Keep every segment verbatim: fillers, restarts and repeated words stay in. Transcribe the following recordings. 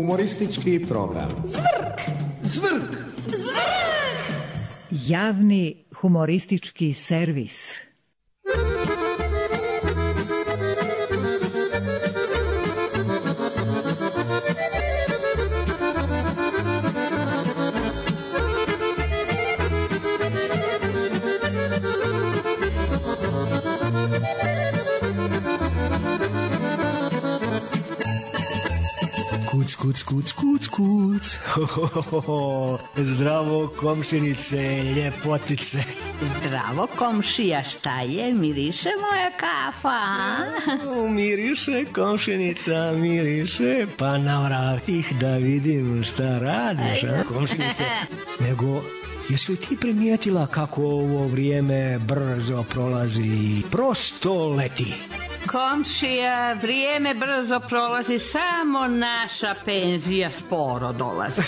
Humoristički program. Zvrk! Zvrk! Zvrk! Javni humoristički servis. Kuc, kuc, kuc, kuc, kuc. Ho, ho, ho, ho. Zdravo, komšinice, ljepotice. Zdravo, komšija, šta je? Miriše moja kafa, a? Miriše, komšinica, miriše. Pa navrah da vidim šta radiš, a, komšinice. Nego, jesi li ti primijetila kako ovo vrijeme brzo prolazi i prosto leti? Komšija, vrijeme brzo prolazi, samo naša penzija sporo dolazi.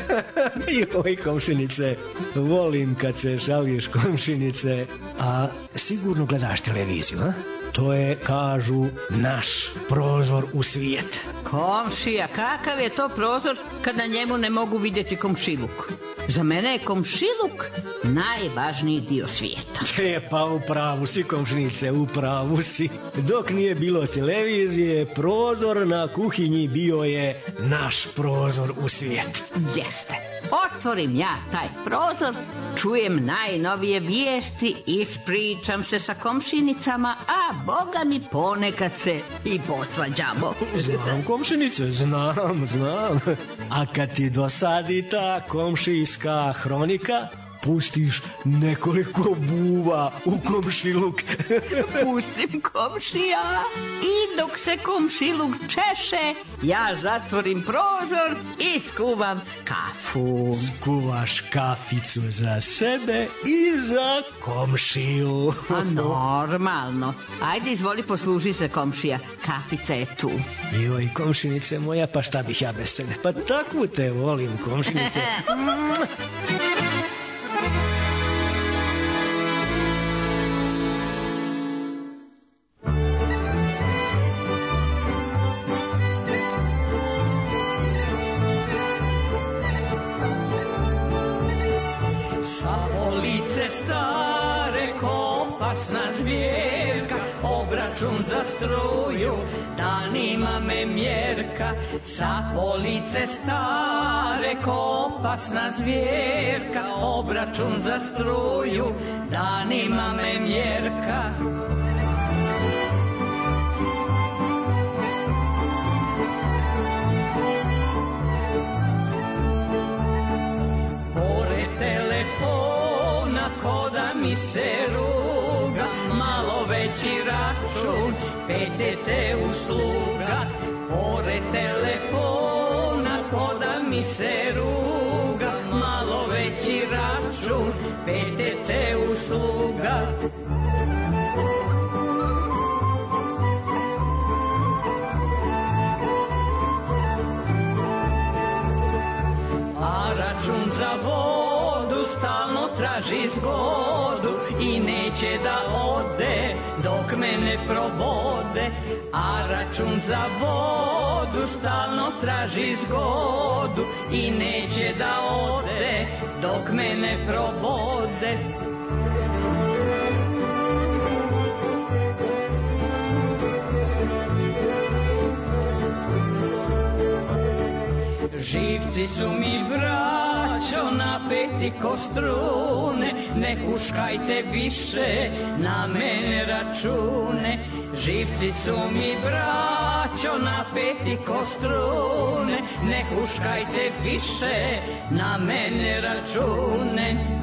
Joj, komšinice, volim kad se šališ, komšinice. A sigurno gledaš televiziju, a? To je, kažu, naš prozor u svijet. Komšija, kakav je to prozor kad na njemu ne mogu vidjeti komšiluk? Za mene je komšiluk najvažniji dio svijeta. E, pa upravu si, komšnice, upravu si. Dok nije bilo televizije, prozor na kuhinji bio je naš prozor u svijet. Jeste. Otvorim ja taj prozor, čujem najnovije vijesti, ispričam se sa komšinicama, a Boga mi ponekad se i posvađamo. Znam, komšinice, znam, znam. A kad ti dosadi ta komšijska hronika, pustiš nekoliko buva u komšiluk. Pustim, komšija, i dok se komšiluk češe, ja zatvorim prozor i skuvam kafu. Skuvaš kaficu za sebe i za komšiju. Pa normalno. Ajde, izvoli, posluži se, komšija, kafica je tu. Joj, komšinice moja, pa šta bih ja bez tebe? Pa takvu te volim, komšinice. Obračun za struju, danima me mjerka, sa police stare ko opasna zvjerka. Obračun za struju, danima me mjerka. Pored telefona ko da mi se ruga, malo veći račun, P T T usluga. Pored telefona ko da mi se ruga, malo veći račun, P T T usluga. A račun za vodu stalno traži zgodu i neće da ode dok me ne probode. A račun za vodu stalno traži zgodu i neće da ode dok me ne probode. Živci su mi, braćo, napeti ko strune, ne huškajte više na mene račune. Živci su mi, braćo, napeti ko strune, ne huškajte više na mene račune.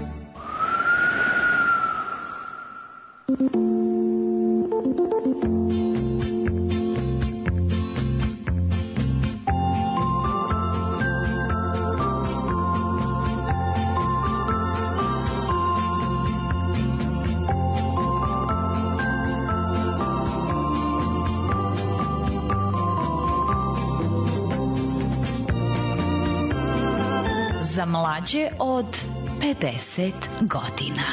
Za mlađe od pedeset godina.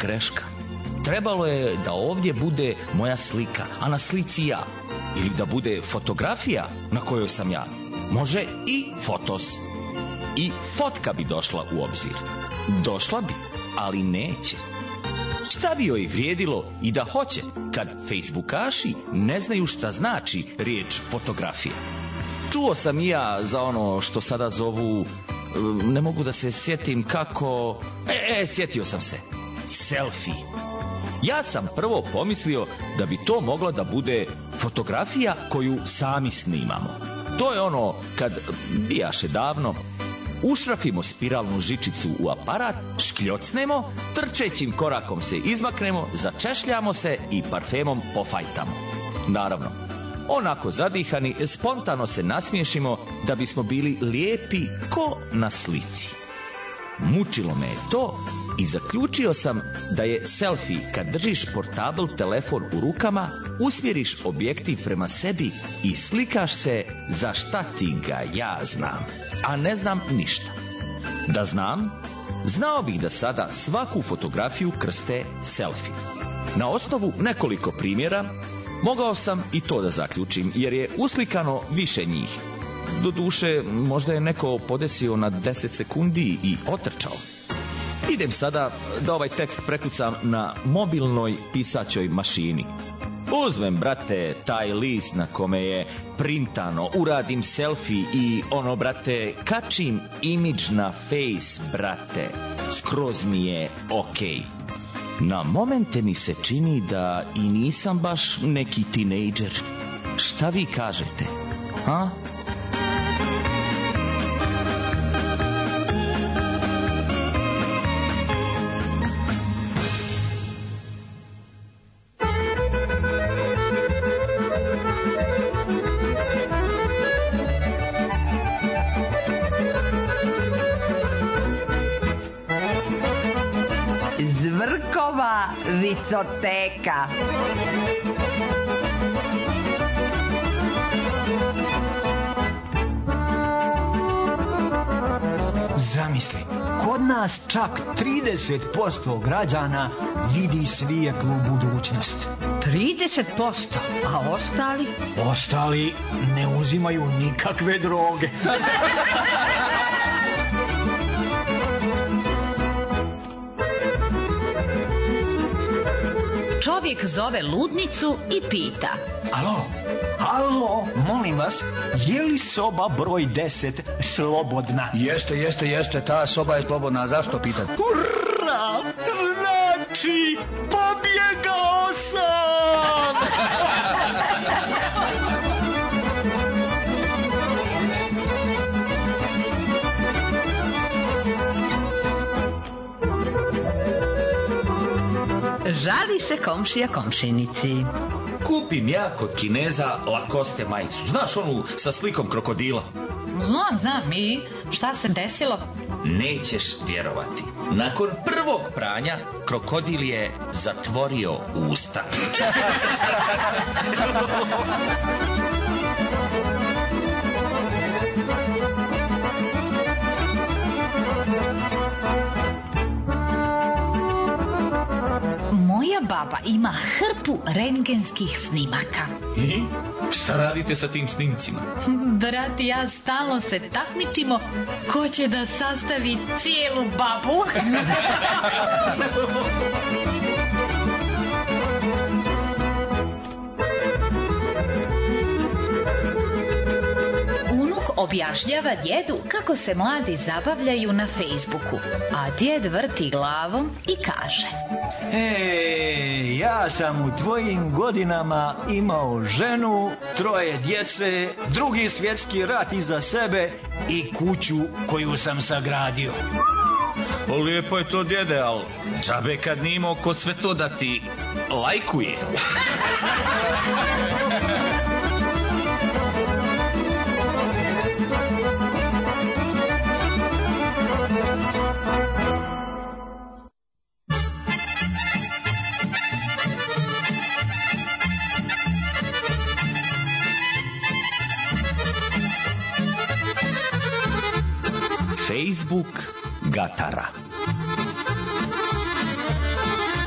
greška. Trebalo je da ovdje bude moja slika, a na slici ja. Ili da bude fotografija na kojoj sam ja. Može i fotos. I fotka bi došla u obzir. Došla bi, ali neće. Šta bi joj vrijedilo i da hoće, kad Facebookaši ne znaju šta znači riječ fotografija? Čuo sam i ja za ono što sada zovu, ne mogu da se sjetim kako... E, e, sjetio sam se. Selfie. Ja sam prvo pomislio da bi to mogla da bude fotografija koju sami snimamo. To je ono kad, bijaše davno, ušrafimo spiralnu žičicu u aparat, škljocnemo, trčećim korakom se izmaknemo, začešljamo se i parfemom pofajtamo. Naravno, onako zadihani, spontano se nasmiješimo da bismo bili lijepi ko na slici. Mučilo me je to i zaključio sam da je selfie kad držiš portabl telefon u rukama, usmjeriš objektiv prema sebi i slikaš se za šta ti ga ja znam, a ne znam ništa. Da znam, znao bih da sada svaku fotografiju krste selfie. Na osnovu nekoliko primjera mogao sam i to da zaključim, jer je uslikano više njih. Doduše, možda je neko podesio na deset sekundi i otrčao. Idem sada da ovaj tekst prekucam na mobilnoj pisaćoj mašini. Uzmem, brate, taj list na kome je printano, uradim selfie i ono, brate, kačim imidž na face, brate. Skroz mi je okej. Na momente mi se čini da i nisam baš neki tinejdžer. Šta vi kažete? Ha? Zvrkova vicoteka. Zamisli, kod nas čak trideset posto građana vidi svijetlu budućnost. trideset posto, a ostali? Ostali ne uzimaju nikakve droge. Čovjek zove ludnicu i pita: Alo, alo, molim vas, je li soba broj deset slobodna? Jeste, jeste, jeste, ta soba je slobodna, zašto pitate? Ura, znači, pobjegao sam! Žali se komšija komšinici. Kupim ja kod Kineza Lacoste majicu. Znaš onu sa slikom krokodila? Znam, znam, i šta se desilo? Nećeš vjerovati. Nakon prvog pranja, krokodil je zatvorio usta. Moja baba ima hrpu rentgenskih snimaka. I šta radite sa tim snimcima? Brat i ja stalno se takmičimo ko će da sastavi cijelu babu. Unuk objašnjava djedu kako se mladi zabavljaju na Facebooku, a djed vrti glavom i kaže: E, ja sam u tvojim godinama imao ženu, troje djece, drugi svjetski rat iza sebe i kuću koju sam sagradio. O, lijepo je to, djede, ali džabe kad nije imao ko sve to da ti lajkuje. Facebook gatara.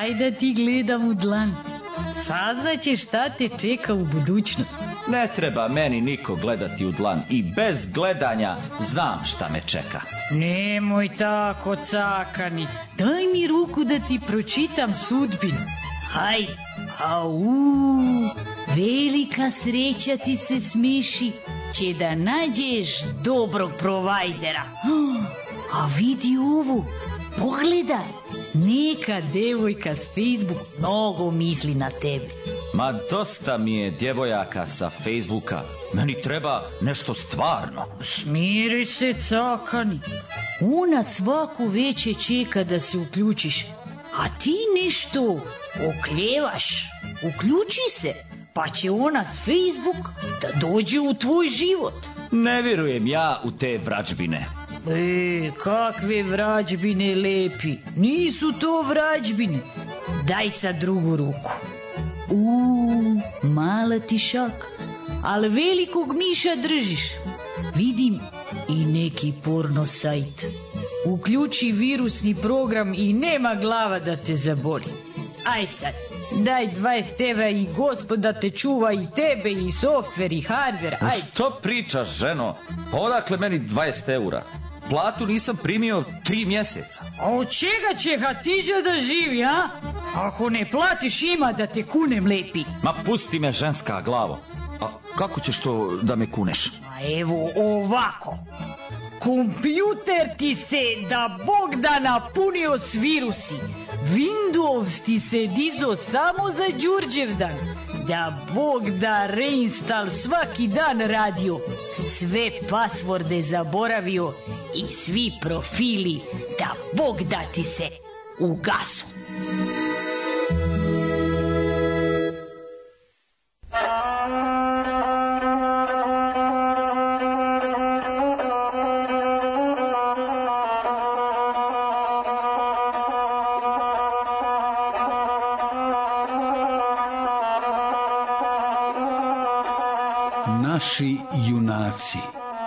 Daj da ti gledam u dlan. Saznaćeš šta te čeka u budućnosti. Ne treba meni niko gledati u dlan i bez gledanja znam šta me čeka. Nemoj tako, cakani. Daj mi ruku da ti pročitam sudbinu. Hajde. Au, velika sreća ti se smiši, će da nađeš dobrog provajdera. A vidi ovo, pogledaj. Neka devojka s Facebook mnogo misli na tebe. Ma dosta mi je djevojaka sa Facebooka. Meni treba nešto stvarno. Smiri se, cakani. Ona svaku veće čeka da se uključiš. A ti nešto okljevaš. Uključi se, pa će ona s Facebook da dođe u tvoj život. Ne vjerujem ja u te vrađbine. E, kakve vrađbine, lepi. Nisu to vrađbine. Daj sad drugu ruku. Uuu, mala ti šak. Ali velikog miša držiš. Vidim i neki porno sajt. Uključi virusni program i nema glava da te zaboli. Aj sad, daj dvadeset evra i gospod da te čuva i tebe i softver i hardver. Aj. Što pričaš, ženo? Odakle meni dvadeset eura? Platu nisam primio tri mjeseca. A od čega će Hatiđa da živi, a? Ako ne platiš ima da te kunem, lepi. Ma pusti me, ženska glavo. A kako ćeš to da me kuneš? A evo ovako. Kompjuter ti se da Bog da napunio s virusi. Windows ti se dizo samo za Đurđevdan. Da Bog da reinstal svaki dan radio. Sve pasvorde zaboravio i svi profili da Bog da ti se ugasu. Naši junaci.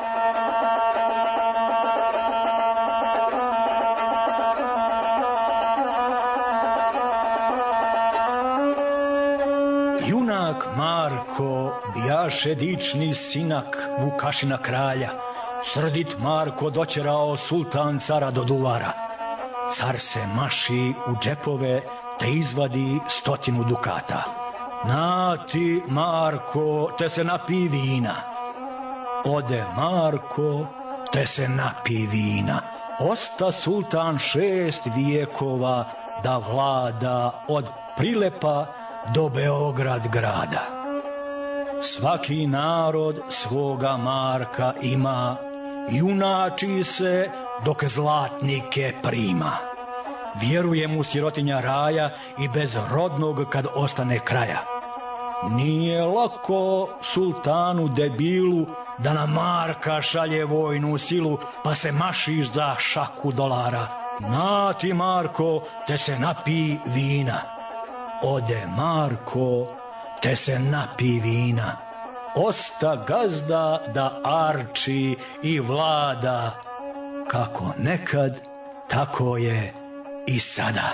Junak Marko bijaše dični sinak Vukašina kralja. Srdit Marko doćerao sultan cara do duvara. Car se maši u džepove te izvadi stotinu dukata. Na ti, Marko, te se napi vina. Ode Marko, te se napi vina. Osta sultan šest vijekova da vlada od Prilepa do Beograd grada. Svaki narod svoga Marka ima, junači se dok zlatnike prima. Vjeruje mu sirotinja raja i bez rodnog kad ostane kraja. Nije lako sultanu debilu da na Marka šalje vojnu silu, pa se mašiš za šaku dolara. Na ti, Marko, te se napi vina. Ode Marko, te se napi vina. Osta gazda da arči i vlada. Kako nekad, tako je i sada.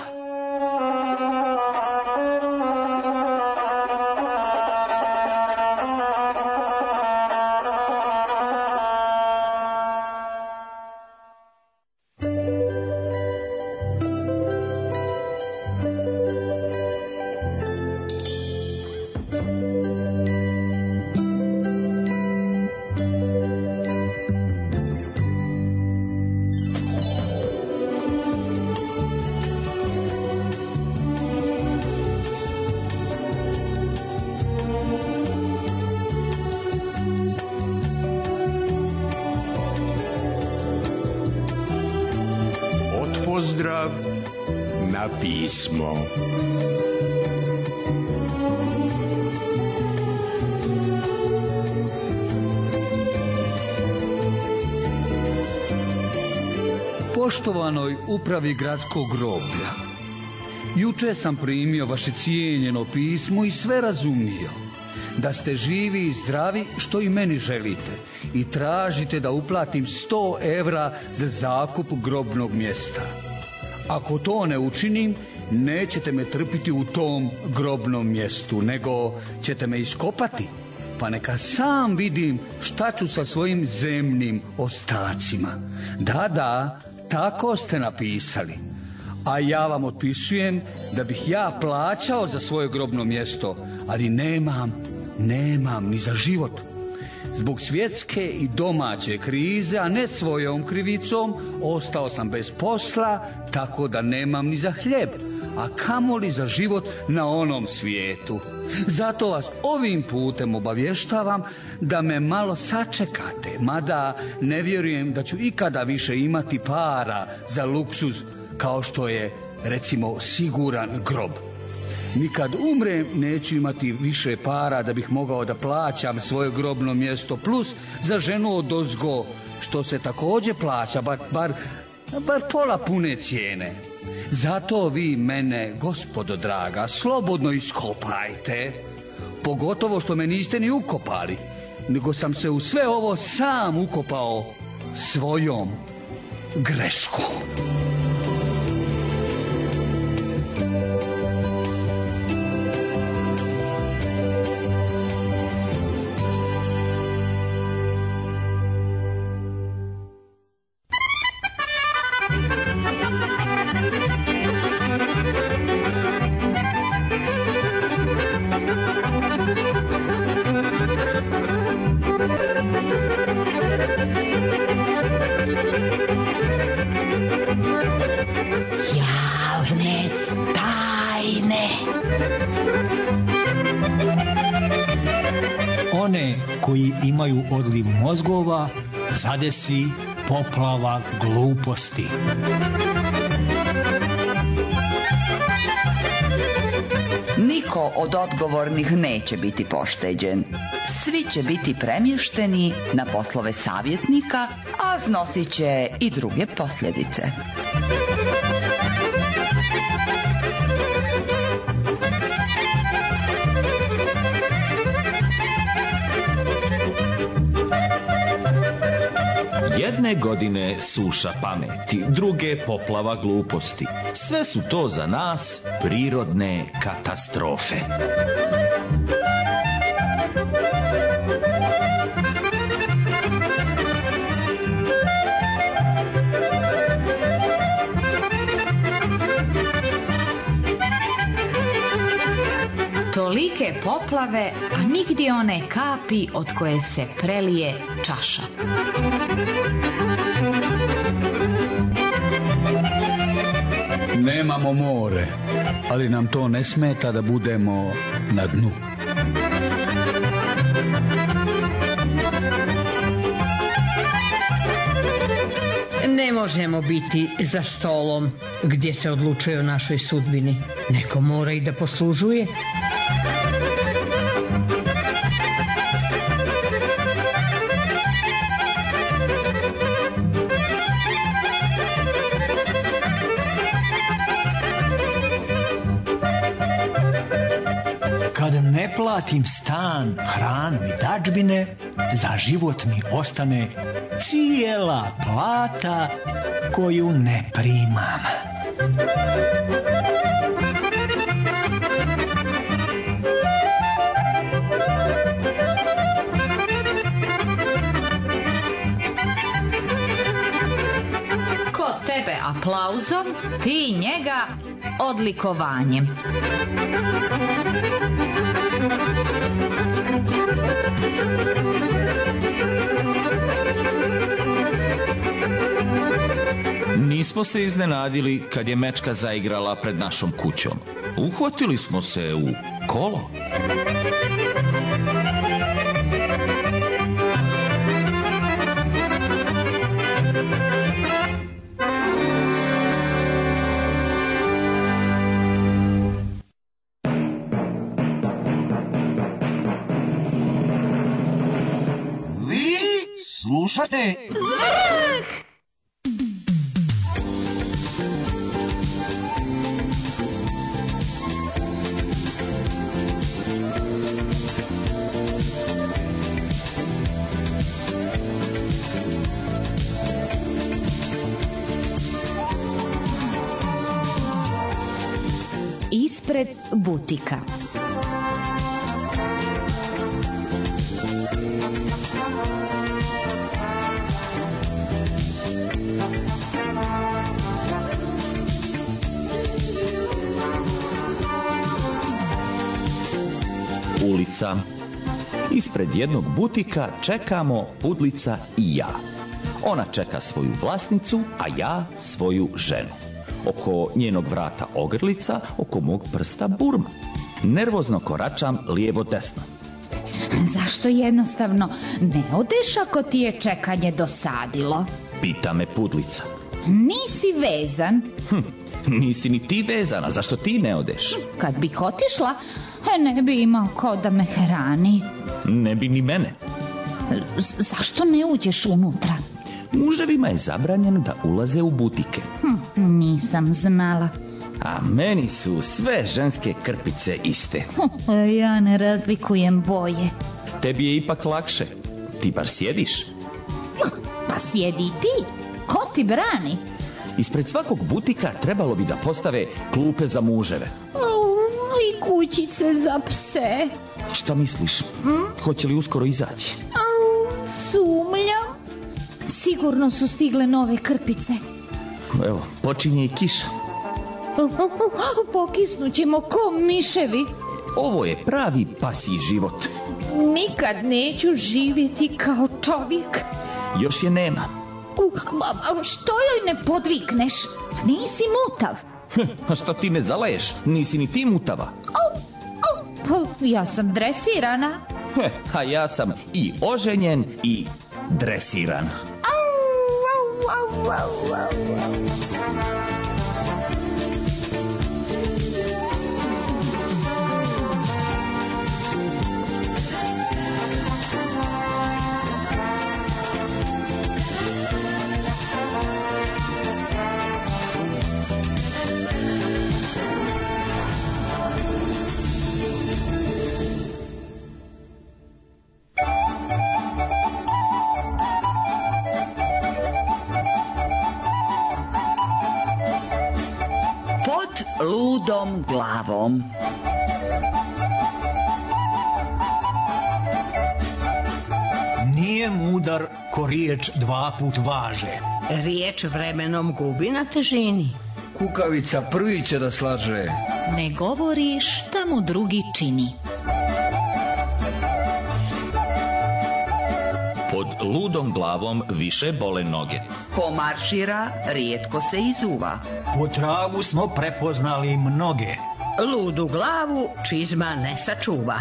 Pozdrav na pismo. Poštovanoj upravi gradskog groblja, juče sam primio vaše cijenjeno pismo i sve razumio. Da ste živi i zdravi što i meni želite i tražite da uplatim sto evra za zakup grobnog mjesta. Ako to ne učinim, nećete me trpiti u tom grobnom mjestu, nego ćete me iskopati, pa neka sam vidim šta ću sa svojim zemnim ostacima. Da, da, tako ste napisali. A ja vam otpisujem da bih ja plaćao za svoje grobno mjesto, ali nemam, nemam ni za život. Zbog svjetske i domaće krize, a ne svojom krivicom, ostao sam bez posla, tako da nemam ni za hljeb, a kamoli za život na onom svijetu. Zato vas ovim putem obavještavam da me malo sačekate, mada ne vjerujem da ću ikada više imati para za luksuz kao što je, recimo, siguran grob. Nikad umrem neću imati više para da bih mogao da plaćam svoje grobno mjesto, plus za ženu odozgo, što se također plaća, bar, bar, bar pola pune cijene. Zato vi mene, gospodo draga, slobodno iskopajte, pogotovo što me niste ni ukopali, nego sam se u sve ovo sam ukopao svojom greškom. One koji imaju odliv mozgova zadesi poplava gluposti. Niko od odgovornih neće biti pošteđen. Svi će biti premješteni na poslove savjetnika, a snosit će i druge posljedice. Jedne godine suša pameti, druge poplava gluposti. Sve su to za nas prirodne katastrofe. Tolike poplave, a nigdje one kapi od koje se prelije čaša. Nemamo more, ali nam to ne smeta da budemo na dnu. Ne možemo biti za stolom gdje se odlučuje o našoj sudbini. Neko mora i da poslužuje. Kad ne platim stan, hranu i dadžbine, za život mi ostane cijela plata koju ne primam. Ko tebe aplauzom, ti njega odlikovanjem. Nismo se iznenadili kad je mečka zaigrala pred našom kućom. Uhvatili smo se u kolo. Vi slušate ispred butika. Ulica. Ispred jednog butika čekamo Pudlica i ja. Ona čeka svoju vlasnicu, a ja svoju ženu. Oko njenog vrata ogrlica, oko mog prsta burma. Nervozno koračam lijevo desno. Zašto jednostavno ne odeš ako ti je čekanje dosadilo? Pita me Pudlica. Nisi vezan. Hm, nisi ni ti vezana, zašto ti ne odeš? Kad bih otišla, ne bi imao ko da me hrani. Ne bi ni mene. Z- zašto ne uđeš unutra? Muževima je zabranjeno da ulaze u butike. Hm, nisam znala. A meni su sve ženske krpice iste. Ja ne razlikujem boje. Tebi je ipak lakše. Ti bar sjediš. Pa sjedi i ti. Ko ti brani? Ispred svakog butika trebalo bi da postave klupe za muževe. I kućice za pse. Šta misliš? Hm? Hoće li uskoro izaći? Sumnjam. Sigurno su stigle nove krpice. Evo, počinje i kiša. Pokisnućemo ko miševi. Ovo je pravi pasji život. Nikad neću živjeti kao čovjek. Još je nema. A što joj ne podvikneš? Nisi mutav. A što ti ne zalaješ? Nisi ni ti mutava. Au, au, pa ja sam dresirana. A ja sam i oženjen i dresiran. Au, au, au, au, au. Ludom glavom. Nije mudar ko riječ dva put važe. Riječ vremenom gubi na težini. Kukavica prvi će da slaže. Ne govori šta mu drugi čini. Pod ludom glavom više bole noge. Ko maršira, rijetko se izuva. Po tragu smo prepoznali mnoge. Ludu glavu čizma ne sačuva.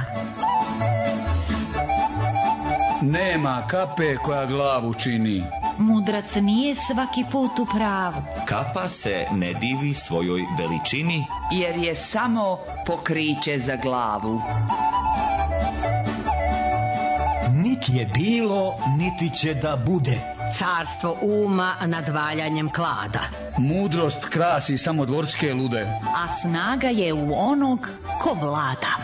Nema kape koja glavu čini. Mudrac nije svaki put u pravu. Kapa se ne divi svojoj veličini, Jer je samo pokriće za glavu. Niti je bilo, niti će da bude. Carstvo uma nad valjanjem klada. Mudrost krasi samo dvorske lude. A snaga je u onog ko vlada.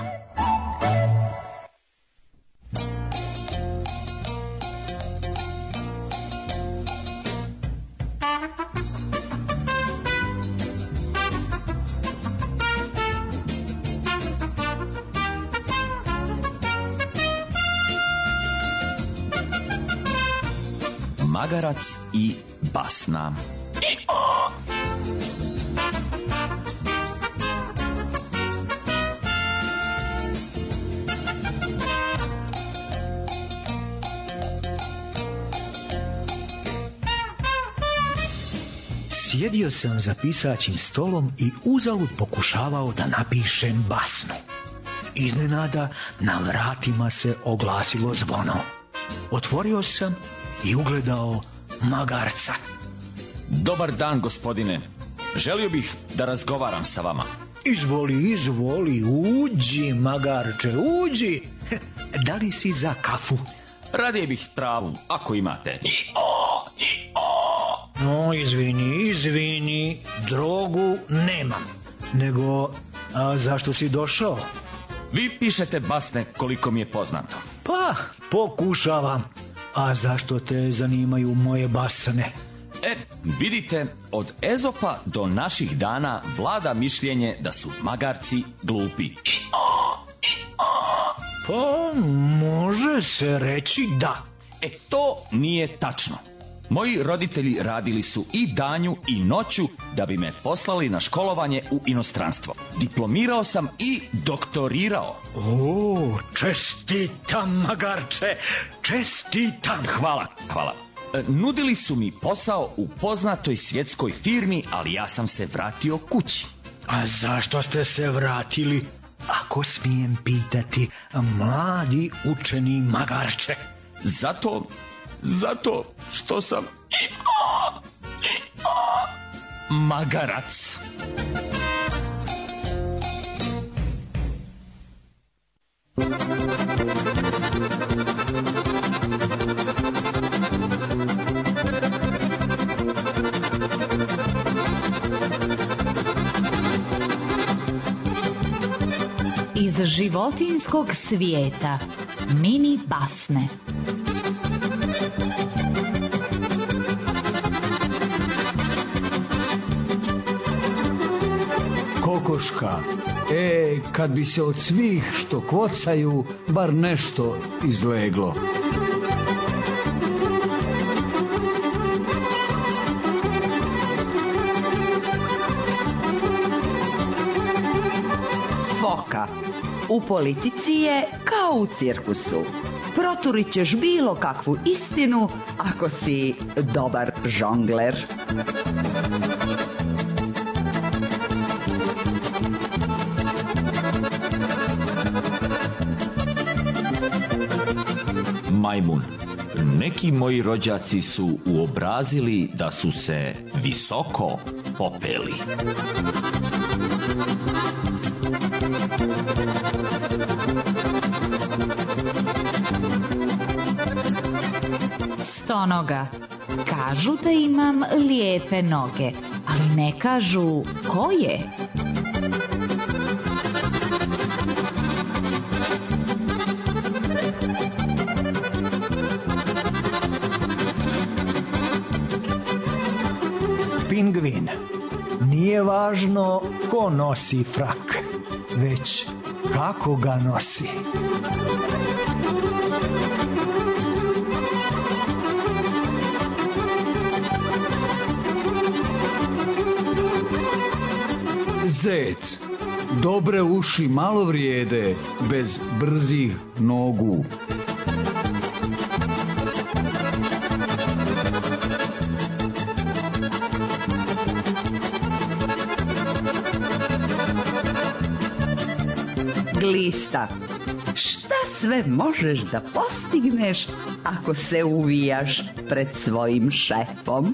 Magarac i basna. Sjedio sam za pisaćim stolom i uzalud pokušavao da napišem basnu. Iznenada na vratima se oglasilo zvono. Otvorio sam i ugledao magarca. Dobar dan, gospodine. Želio bih da razgovaram sa vama. Izvoli, izvoli, uđi, magarče, uđi. Da li si za kafu? Radije bih travu, ako imate. No, izvini, izvini, drogu nemam. Nego, a zašto si došao? Vi pišete basne koliko mi je poznato. Pa, pokušavam. A zašto te zanimaju moje basne? E, Vidite, od Ezopa do naših dana vlada mišljenje da su magarci glupi. Pa može se reći da. E, to nije tačno. Moji roditelji radili su i danju i noću da bi me poslali na školovanje u inostranstvo. Diplomirao sam i doktorirao. O, čestitam, magarče, čestitam. Hvala, hvala. E, nudili su mi posao u poznatoj svjetskoj firmi, ali ja sam se vratio kući. A zašto ste se vratili, ako smijem pitati, mladi učeni magarče? Zato, zato što sam magarac. Iz životinjskog svijeta mini basne. Kokoška, e, kad bi se od svih što kvocaju bar nešto izleglo. Foka. U politici je kao u cirkusu. Proturit ćeš bilo kakvu istinu ako si dobar žongler. Majmun. Neki moji rođaci su uobrazili da su se visoko popeli. Stonoga. Kažu da imam lijepe noge, ali ne kažu koje. Pingvin. Nije važno ko nosi frak, već kako ga nosi. Zec. Dobre uši malo vrijede bez brzih nogu. Glista. Šta sve možeš da postigneš ako se uvijaš pred svojim šefom?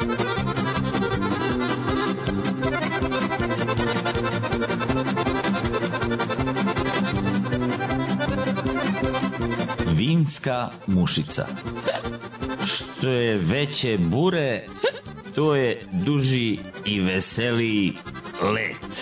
Vinska mušica. Što je veće bure, to je duži i veseliji let.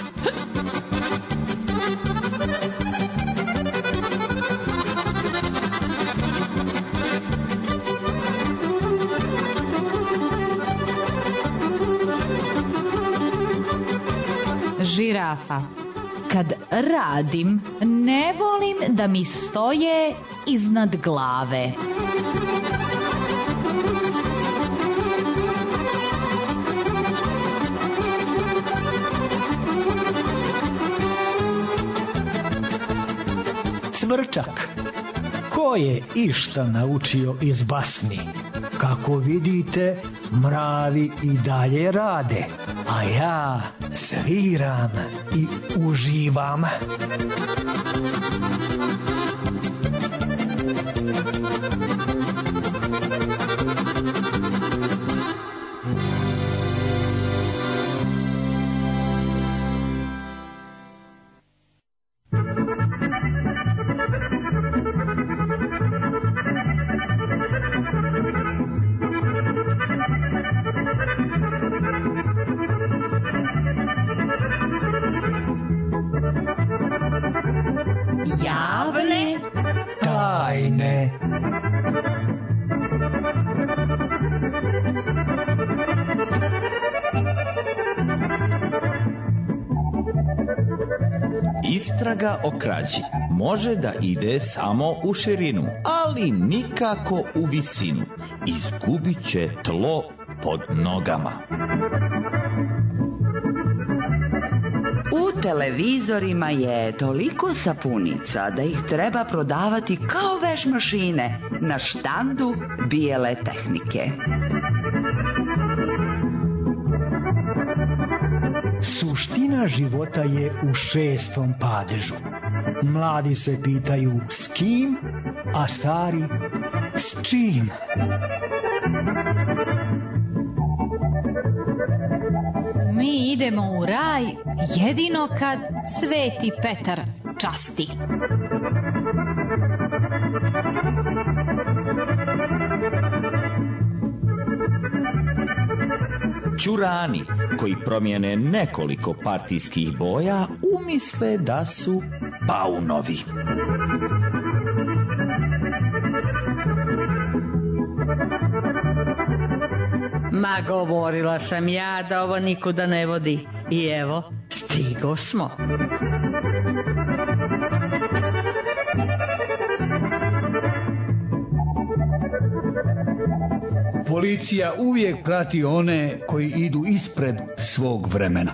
Žirafa. Kad radim, ne volim da mi stoje iznad glave. Cvrčak. Ko je išta naučio iz basni? Kako vidite, mravi i dalje rade, a ja sviram i uživam. Ja Istraga o krađi može da ide samo u širinu, ali nikako u visinu. Izgubit će tlo pod nogama. U televizorima je toliko sapunica da ih treba prodavati kao veš mašine na štandu bijele tehnike. Suština života je u šestom padežu. Mladi se pitaju s kim, a stari s čim. Mi idemo u raj jedino kad Sveti Petar časti. Ćurani koji promijene nekoliko partijskih boja umisle da su paunovi. Ma govorila sam ja da ovo nikuda ne vodi. I evo, stigo smo. Policija uvijek prati one koji idu ispred svog vremena.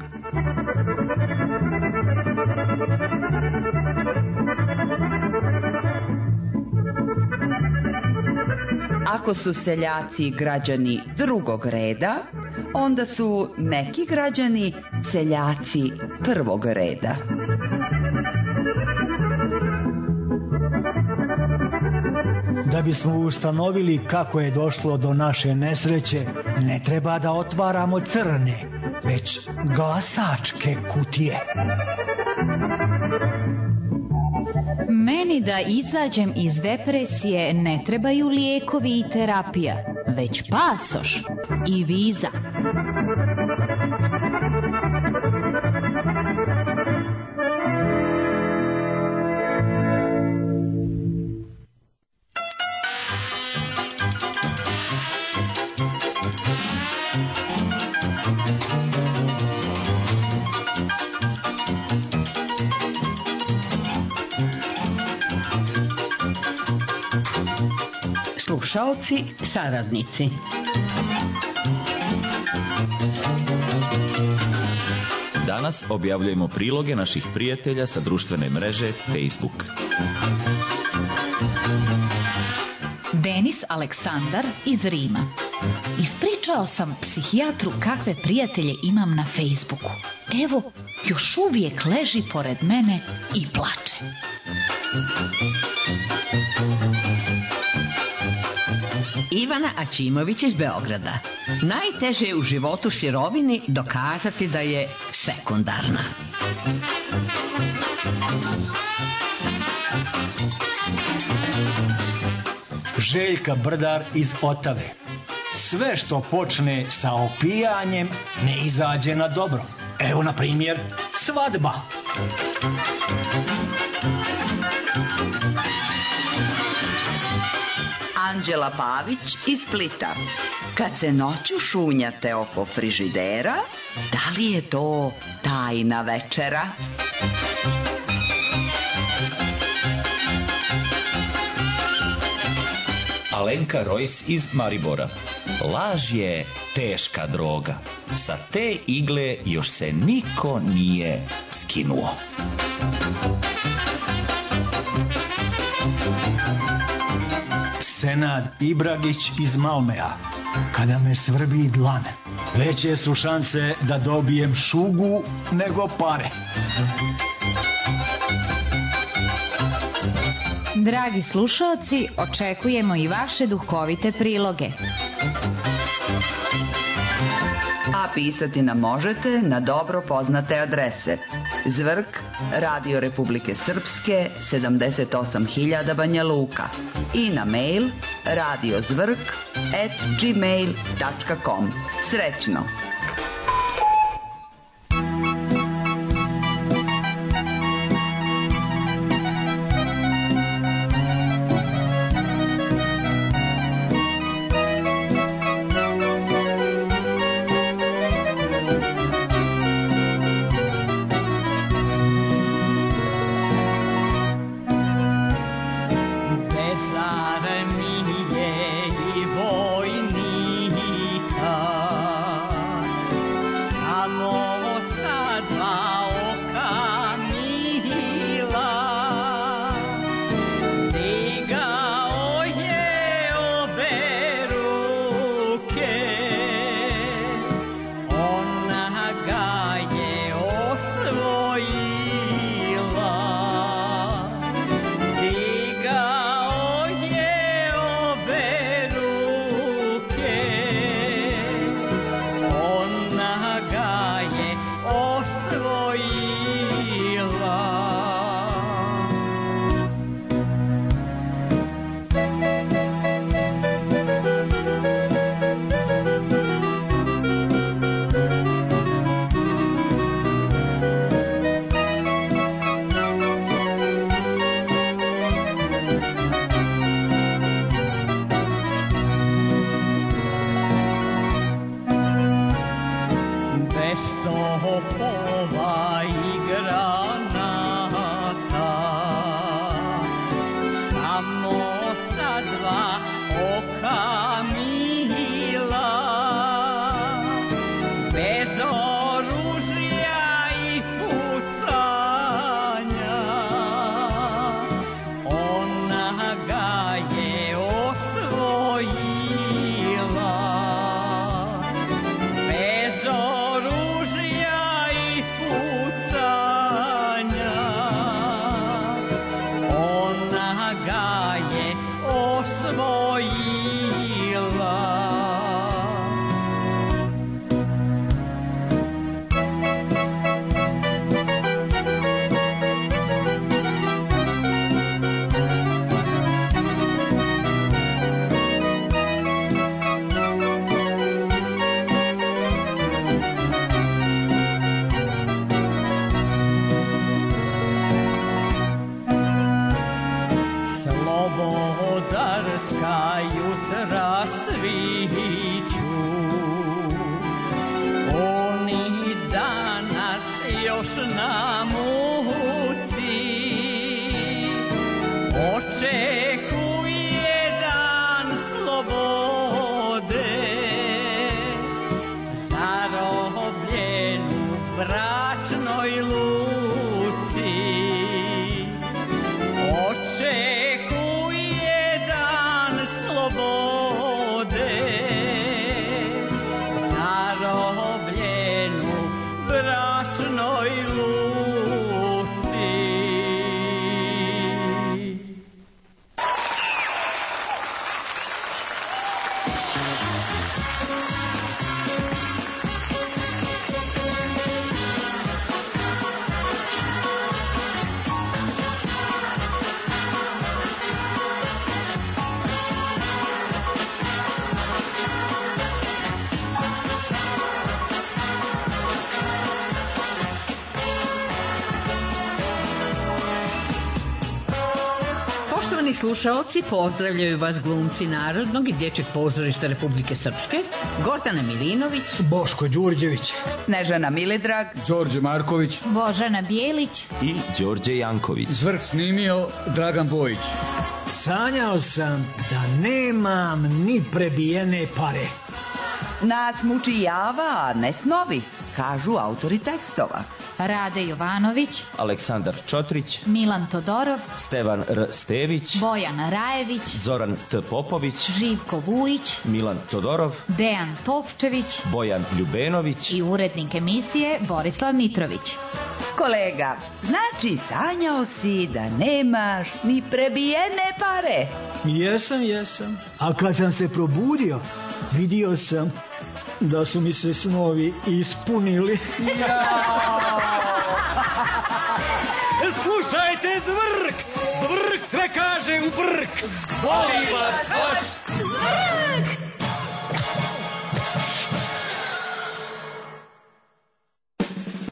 Ako su seljaci građani drugog reda, onda su neki građani seljaci prvog reda. Da bismo ustanovili kako je došlo do naše nesreće, ne treba da otvaramo crne, već glasačke kutije. Meni da izađem iz depresije ne trebaju lijekovi i terapija, već pasoš i viza. Slušaoci, saradnici. Danas objavljujemo priloge naših prijatelja sa društvene mreže Facebook. Denis Aleksandar iz Rima. Ispričao sam psihijatru kakve prijatelje imam na Facebooku. Evo, još uvijek leži pored mene i plače. Ivana Ačimović iz Beograda. Najteže je u životu sirovini dokazati da je sekundarna. Željka Brdar iz Otave. Sve što počne sa opijanjem ne izađe na dobro. Evo, na primjer, svadba. Anđela Pavić iz Splita. Kad se noću šunjate oko frižidera, da li je to tajna večera? Alenka Rojs iz Maribora. Laž je teška droga. Sa te igle još se niko nije skinuo. Senad Ibragić iz Malmea. Kada me svrbi dlan, veće su šanse da dobijem šugu nego pare. Dragi slušalci, očekujemo i vaše duhovite priloge. A pisati nam možete na dobro poznate adrese: Zvrk, Radio Republike Srpske, sedamdeset osam hiljada Banja Luka, i na mail radiozvrk at gmail dot com. Srećno! mesto pova i granata, samo sa dva oka mila, bez oružja i pucanja, ona ga je osvojila. Bez oružja i pucanja, ona ga je osvojila. Slobodarska jutra sviću, oni danas još na muci, očekuje dan slobode, zarobljenu bračnoj luci. Očekuje dan slobode, zarobljenu bračnoj luci. Poštovani slušaoci, pozdravljaju vas glumci Narodnog i Dječjeg pozorišta Republike Srpske, Gordana Milinović, Boško Đurđević, Snežana Milidrag, Đorđe Marković, Božana Bijelić. I Đorđe Janković. zvrh snimio Dragan Bojić. sanjao sam da nemam ni prebijene pare. Nas muči java, a ne snovi, kažu autori tekstova. Rade Jovanović, Aleksandar Čotrić, Milan Todorov, Stevan R. Stević, Bojan Rajević, Zoran T. Popović, Živko Vujić, Milan Todorov, Dejan Tovčević Bojan Ljubenović i urednik emisije Borislav Mitrović. Kolega, znači sanjao si da nemaš ni prebijene pare. Jesam, jesam. A kad sam se probudio, vidio sam da su mi se snovi ispunili. Slušajte, zvrk! Zvrk sve kaže u brk! Boli vas baš!